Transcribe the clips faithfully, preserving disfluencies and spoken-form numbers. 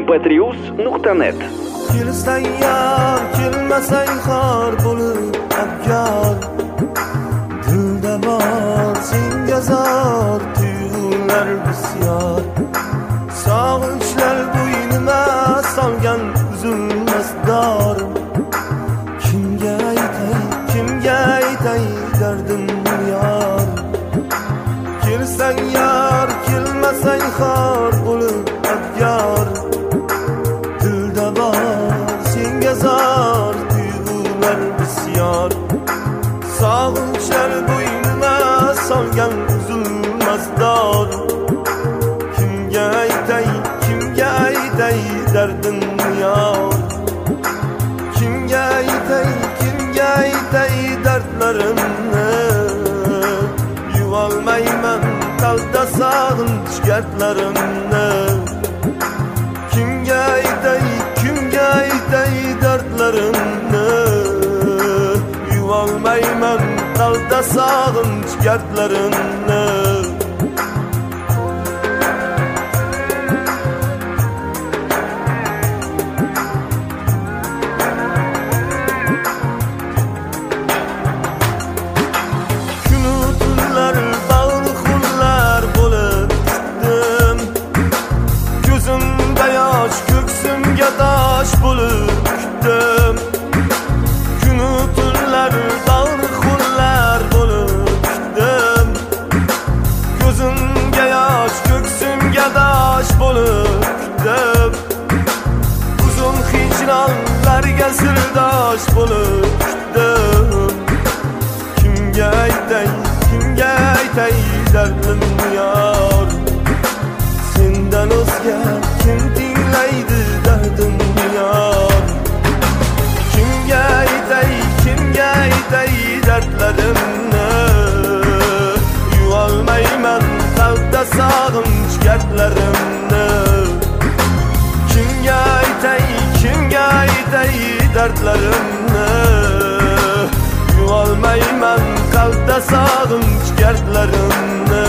em pe tre uz nuqta net. Kelsang yar, kelmasang xor bo'lib abgor. Dilda bor senga zor tuyg'ular bisyor. Sog'inchlar bo'ynima solgan uzilmas dorim. Kimga aytay, kimga aytay dardim yor. Kelsang yar, kelmasang xor bo'lib abgor. Dilda bor senga zor tuyg'ular bisyor. Sog'inchlar bo'ynima solgan uzilmas dorim. Kimga aytay, kimga aytay dardim yor. Kimga aytay, kimga aytay dardlarimni. Yuvalmayman qalbda sog'inch gardlarimni. Kimga aytay, kimga aytay dardlarimni. Yuvalmayman qalbda sog'inch gardlarimni. Ko'ksimga tosh bo'lib kutdim. Kunu tunlar bag'ri xullar bo'lib kutdim. Ko'zimga yosh, ko'ksimga tosh bo'lib kutdim. Uzun hijronlarga sirdosh bo'lib kutdim. Kimga aytay, kimga aytay dardimni yor. Sendan o'zga kim tinglaydi dardimni yor. Kimga aytay, kimga aytay dardlarimni. Yuvalmayman qalbda sog'inch gardlarimni. Kimga aytay, kimga aytay dardlarimni. Yuvalmayman qalbda sog'inch gardlarimni.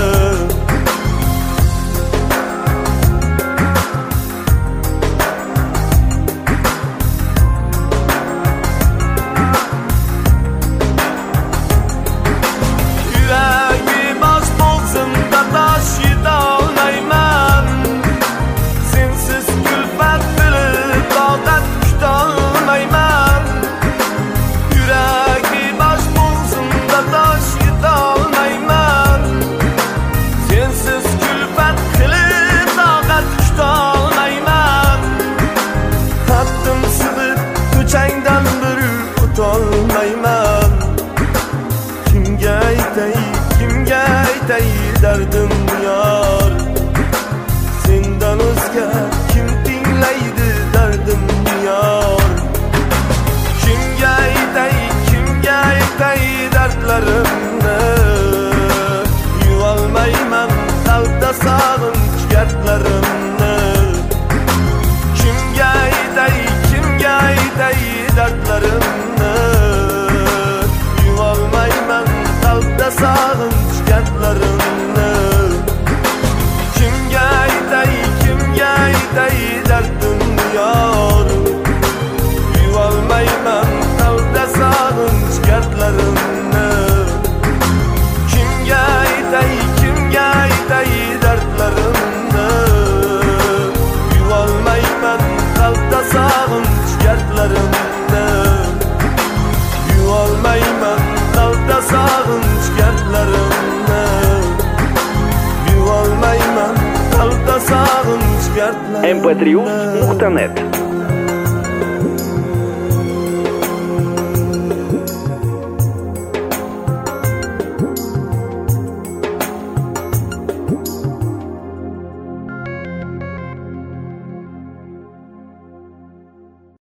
Kimga aytay, kimga aytay dardimni yor. Sendan o'zga kim tinglaydi dardimni yor. Kimga aytay, kimga aytay dardlarimni. Yuvalmayman qalbda sog'inch gardlarimni. Kimga aytay, kimga aytay dardlarimni. Yuvalmayman qalbda sog'inch gardlarimni. Kimga aytay, kimga aytay dardimni yor. Yuvalmayman qalbda sog'inch gardlarimni. Kimga aytay, kimga aytay dardlarimni. Yuvalmayman qalbda sog'inch gardlarimni. Yuvalmayman qalbda sog'inch gardlarimni. Yuvalmayman qalbda sog'inch gardlarimni. em pe tre uz nuqta net